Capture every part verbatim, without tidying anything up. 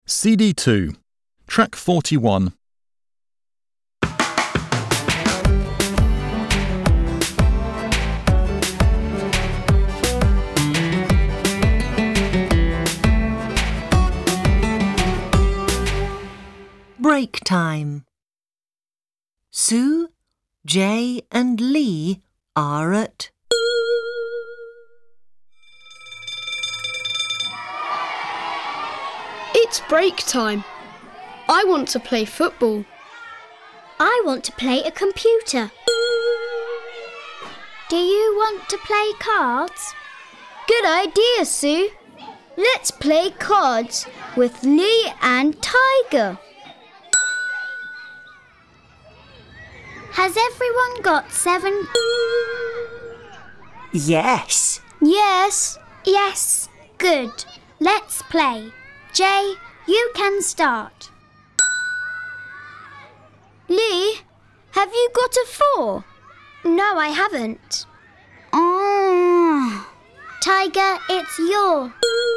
C D two, Track forty-one. Break time. Sue, Jay and Lee are at It's break time. I want to play football. I want to play a computer. Do you want to play cards? Good idea, Sue. Let's play cards with Lee and Tiger. Has everyone got seven? Yes. Yes. Yes. Good. Let's play. Jay, you can start. Lee, have you got a four? No, I haven't. Oh. Tiger, it's your.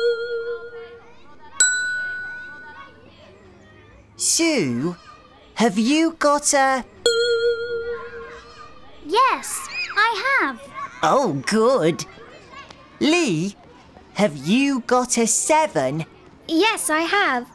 Sue, have you got a... Yes, I have. Oh, good. Lee, have you got a seven? Yes, I have.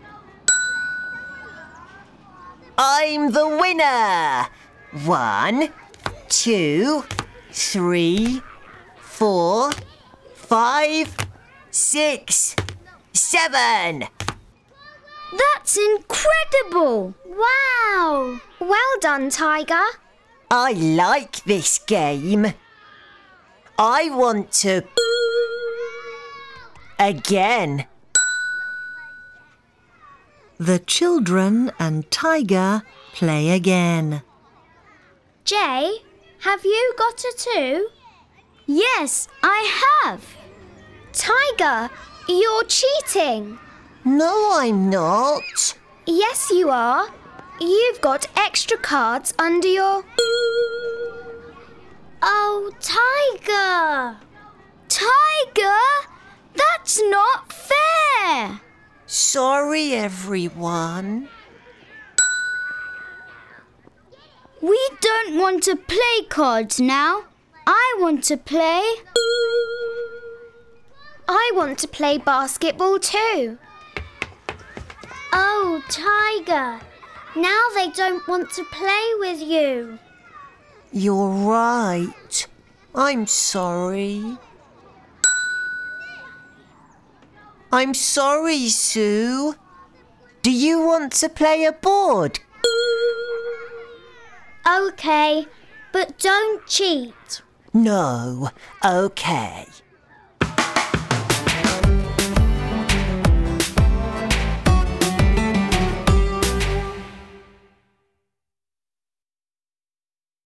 I'm the winner! One, two, three, four, five, six, seven. That's incredible! Wow! Well done, Tiger. I like this game. I want to... again. The children and Tiger play again. Jay, have you got a two? Yes, I have. Tiger, you're cheating. No, I'm not. Yes, you are. You've got extra cards under your... Oh, Tiger! Tiger! That's not fair! Sorry, everyone. We don't want to play cards now. I want to play... I want to play basketball too. Oh, Tiger. Now they don't want to play with you. You're right. I'm sorry. I'm sorry, Sue. Do you want to play a board? OK, but don't cheat. No, okay.